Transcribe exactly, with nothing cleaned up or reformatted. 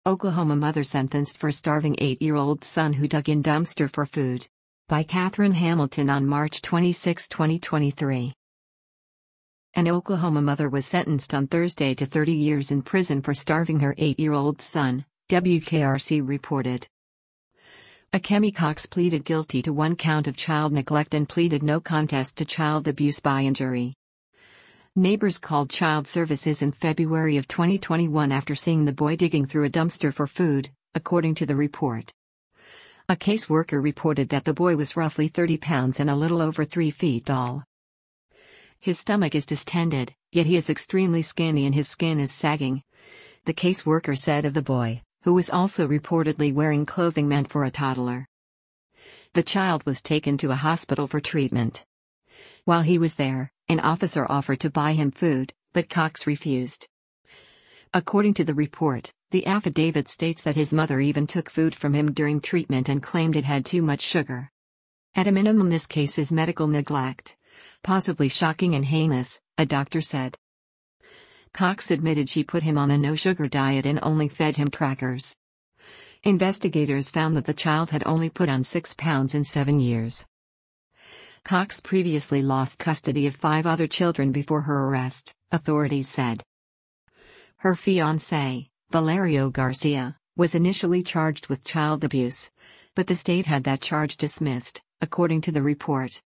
Oklahoma mother sentenced for starving eight-year-old son who dug in dumpster for food. By Catherine Hamilton on March twenty-sixth, twenty twenty-three. An Oklahoma mother was sentenced on Thursday to thirty years in prison for starving her eight-year-old son, W K R C reported. Akemi Cox pleaded guilty to one count of child neglect and pleaded no contest to child abuse by injury. Neighbors called Child Services in February of twenty twenty-one after seeing the boy digging through a dumpster for food, according to the report. A caseworker reported that the boy was roughly thirty pounds and a little over three feet tall. His stomach is distended, yet he is extremely skinny and his skin is sagging, the caseworker said of the boy, who was also reportedly wearing clothing meant for a toddler. The child was taken to a hospital for treatment. While he was there, an officer offered to buy him food, but Cox refused. According to the report, the affidavit states that his mother even took food from him during treatment and claimed it had too much sugar. At a minimum, this case is medical neglect, possibly shocking and heinous, a doctor said. Cox admitted she put him on a no-sugar diet and only fed him crackers. Investigators found that the child had only put on six pounds in seven years. Cox previously lost custody of five other children before her arrest, authorities said. Her fiancé, Valerio Garcia, was initially charged with child abuse, but the state had that charge dismissed, according to the report.